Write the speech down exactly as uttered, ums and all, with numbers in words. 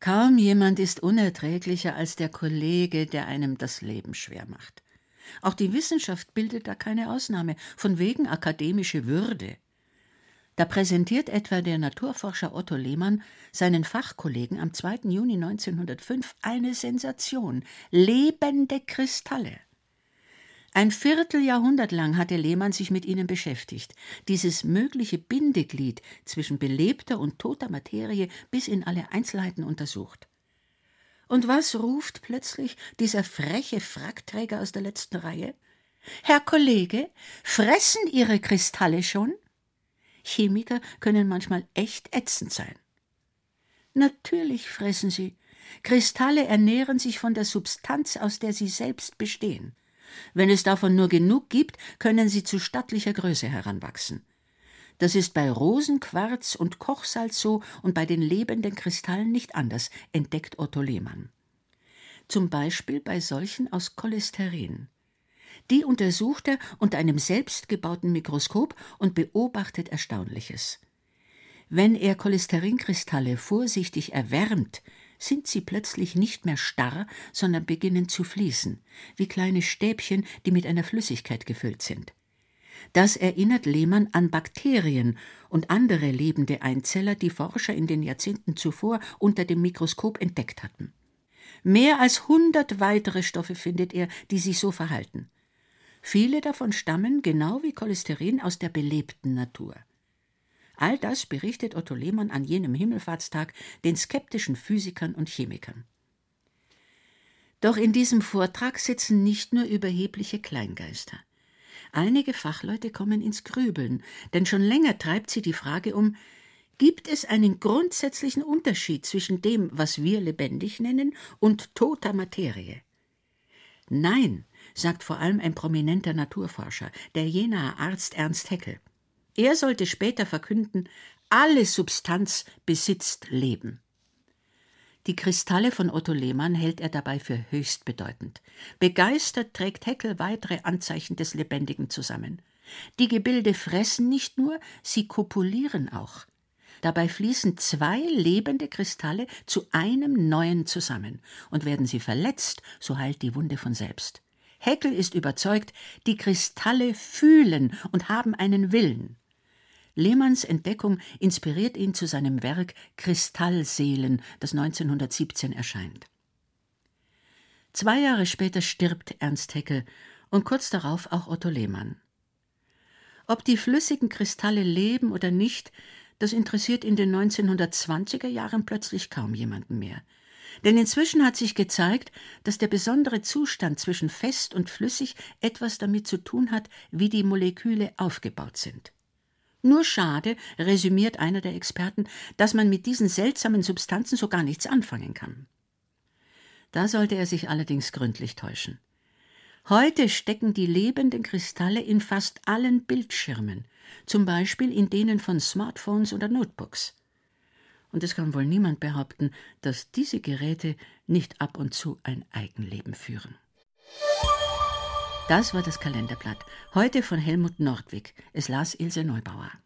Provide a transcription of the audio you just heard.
Kaum jemand ist unerträglicher als der Kollege, der einem das Leben schwer macht. Auch die Wissenschaft bildet da keine Ausnahme, von wegen akademische Würde. Da präsentiert etwa der Naturforscher Otto Lehmann seinen Fachkollegen am zweiten Juni neunzehnhundertfünf eine Sensation: lebende Kristalle. Ein Vierteljahrhundert lang hatte Lehmann sich mit ihnen beschäftigt, dieses mögliche Bindeglied zwischen belebter und toter Materie bis in alle Einzelheiten untersucht. Und was ruft plötzlich dieser freche Frackträger aus der letzten Reihe? »Herr Kollege, fressen Ihre Kristalle schon?« Chemiker können manchmal echt ätzend sein. Natürlich fressen sie. Kristalle ernähren sich von der Substanz, aus der sie selbst bestehen. Wenn es davon nur genug gibt, können sie zu stattlicher Größe heranwachsen. Das ist bei Rosenquarz und Kochsalz so und bei den lebenden Kristallen nicht anders, entdeckt Otto Lehmann. Zum Beispiel bei solchen aus Cholesterin. Die untersucht er unter einem selbstgebauten Mikroskop und beobachtet Erstaunliches. Wenn er Cholesterinkristalle vorsichtig erwärmt, sind sie plötzlich nicht mehr starr, sondern beginnen zu fließen, wie kleine Stäbchen, die mit einer Flüssigkeit gefüllt sind. Das erinnert Lehmann an Bakterien und andere lebende Einzeller, die Forscher in den Jahrzehnten zuvor unter dem Mikroskop entdeckt hatten. Mehr als hundert weitere Stoffe findet er, die sich so verhalten. Viele davon stammen, genau wie Cholesterin, aus der belebten Natur. All das berichtet Otto Lehmann an jenem Himmelfahrtstag den skeptischen Physikern und Chemikern. Doch in diesem Vortrag sitzen nicht nur überhebliche Kleingeister. Einige Fachleute kommen ins Grübeln, denn schon länger treibt sie die Frage um: Gibt es einen grundsätzlichen Unterschied zwischen dem, was wir lebendig nennen, und toter Materie? Nein, sagt vor allem ein prominenter Naturforscher, der Jenaer Arzt Ernst Haeckel. Er sollte später verkünden: Alle Substanz besitzt Leben. Die Kristalle von Otto Lehmann hält er dabei für höchst bedeutend. Begeistert trägt Haeckel weitere Anzeichen des Lebendigen zusammen. Die Gebilde fressen nicht nur, sie kopulieren auch. Dabei fließen zwei lebende Kristalle zu einem neuen zusammen. Und werden sie verletzt, so heilt die Wunde von selbst. Haeckel ist überzeugt, die Kristalle fühlen und haben einen Willen. Lehmanns Entdeckung inspiriert ihn zu seinem Werk Kristallseelen, das neunzehnhundertsiebzehn erscheint. Zwei Jahre später stirbt Ernst Haeckel und kurz darauf auch Otto Lehmann. Ob die flüssigen Kristalle leben oder nicht, das interessiert in den neunzehnhundertzwanziger Jahren plötzlich kaum jemanden mehr. Denn inzwischen hat sich gezeigt, dass der besondere Zustand zwischen fest und flüssig etwas damit zu tun hat, wie die Moleküle aufgebaut sind. Nur schade, resümiert einer der Experten, dass man mit diesen seltsamen Substanzen so gar nichts anfangen kann. Da sollte er sich allerdings gründlich täuschen. Heute stecken die lebenden Kristalle in fast allen Bildschirmen, zum Beispiel in denen von Smartphones oder Notebooks. Und es kann wohl niemand behaupten, dass diese Geräte nicht ab und zu ein Eigenleben führen. Das war das Kalenderblatt, heute von Helmut Nordwig. Es las Ilse Neubauer.